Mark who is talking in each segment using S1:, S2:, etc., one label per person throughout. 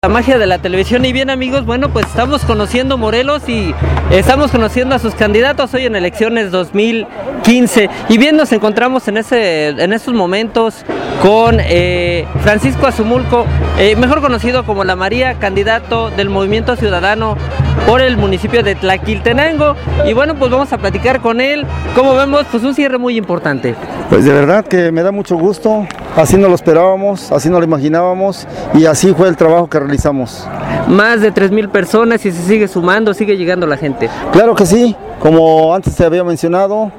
S1: La magia de la televisión. Y bien, amigos, bueno, pues estamos conociendo Morelos y estamos conociendo a sus candidatos hoy en elecciones 2015. Y bien, nos encontramos en estos momentos con Francisco Azumulco, mejor conocido como La María, candidato del Movimiento Ciudadano por el municipio de Tlaquiltenango. Y bueno, pues vamos a platicar con él. Como vemos, pues un cierre muy importante.
S2: Pues de verdad que me da mucho gusto, así no lo esperábamos, así no lo imaginábamos y así fue el trabajo que realizamos.
S1: Más de 3,000 personas y se sigue sumando, sigue llegando la gente.
S2: Claro que sí, como antes te había mencionado,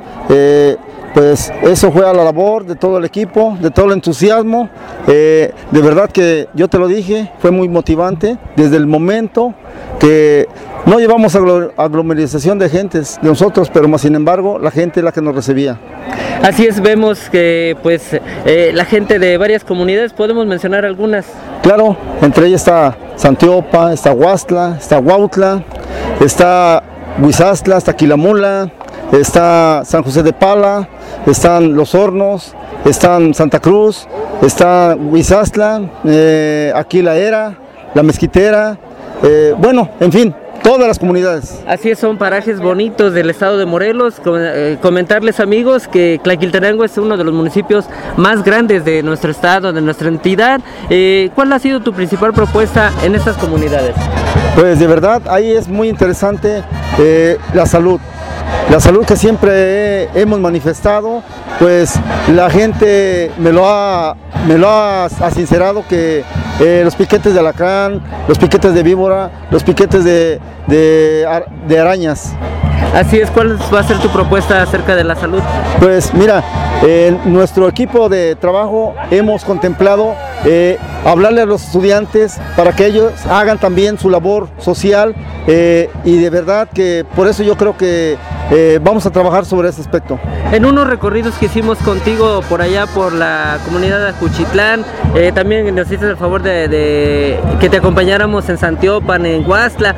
S2: pues eso fue a la labor de todo el equipo, de todo el entusiasmo. De verdad que yo te lo dije, fue muy motivante desde el momento que no llevamos aglomeración de gentes de nosotros, pero más sin embargo la gente es la que nos recibía.
S1: Así es, vemos que pues la gente de varias comunidades, podemos mencionar algunas.
S2: Claro, entre ellas está Santiopa, está Huastla, está Huautla, está Huizastla, está Quilamula, está San José de Pala, están Los Hornos, están Santa Cruz, está Huizastla, aquí La Era, La Mezquitera, bueno, en fin, todas las comunidades.
S1: Así es, son parajes bonitos del estado de Morelos. Comentarles, amigos, que Tlaquiltenango es uno de los municipios más grandes de nuestro estado, de nuestra entidad. ¿Cuál ha sido tu principal propuesta en estas comunidades?
S2: Pues de verdad, ahí es muy interesante la salud. La salud que siempre hemos manifestado, pues la gente me lo ha sincerado que los piquetes de alacrán, los piquetes de víbora, los piquetes de arañas.
S1: Así es, ¿cuál va a ser tu propuesta acerca de la salud?
S2: Pues mira, en nuestro equipo de trabajo hemos contemplado hablarle a los estudiantes para que ellos hagan también su labor social y de verdad que por eso yo creo que vamos a trabajar sobre ese aspecto.
S1: En unos recorridos que hicimos contigo por allá por la comunidad de Ajuchitlán, también nos hiciste el favor de que te acompañáramos en Santiopan, en Huastla.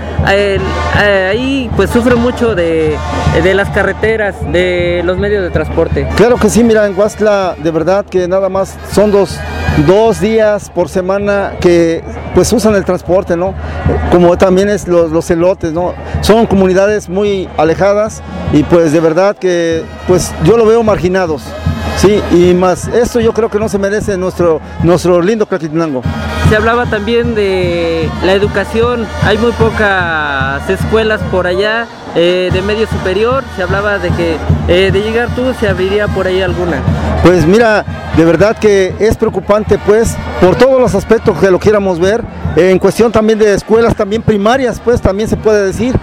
S1: Ahí pues sufre mucho de las carreteras, de los medios de transporte.
S2: Claro que sí, mira, en Huastla de verdad que nada más son dos días por semana que pues usan el transporte, ¿no? Como también es los elotes, ¿no? Son comunidades muy alejadas y pues de verdad que pues yo lo veo marginados, sí, y más esto yo creo que no se merece nuestro lindo Tlaquiltenango.
S1: Se hablaba también de la educación, hay muy pocas escuelas por allá de medio superior. Se hablaba de que de llegar tú se abriría por ahí alguna.
S2: Pues mira, de verdad que es preocupante pues por todos los aspectos que lo quieramos ver, en cuestión también de escuelas también primarias pues también se puede decir.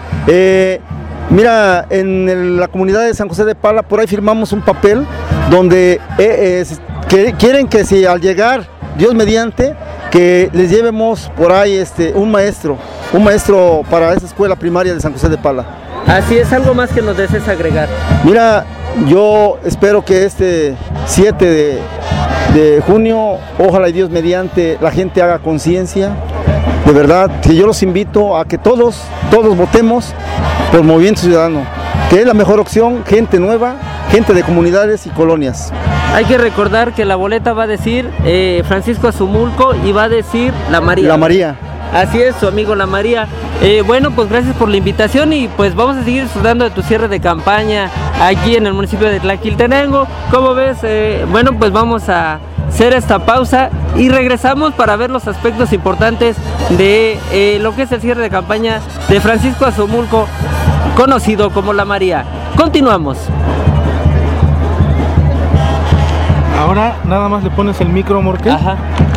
S2: Mira, en la comunidad de San José de Pala por ahí firmamos un papel donde quieren que si al llegar, Dios mediante, que les llevemos por ahí un maestro para esa escuela primaria de San José de Pala.
S1: Así es, algo más que nos desees agregar.
S2: Mira, yo espero que este 7 de junio, ojalá y Dios mediante, la gente haga conciencia. De verdad, que yo los invito a que todos votemos por Movimiento Ciudadano, que es la mejor opción, gente nueva, gente de comunidades y colonias.
S1: Hay que recordar que la boleta va a decir Francisco Azumulco y va a decir La María.
S2: La María.
S1: Así es, su amigo La María. Bueno, pues gracias por la invitación y pues vamos a seguir disfrutando de tu cierre de campaña aquí en el municipio de Tlaquiltenango. Como ves, bueno, pues vamos a hacer esta pausa y regresamos para ver los aspectos importantes de lo que es el cierre de campaña de Francisco Azumulco, conocido como La María. Continuamos.
S3: Ahora nada más le pones el micro, Morque.
S1: Ajá.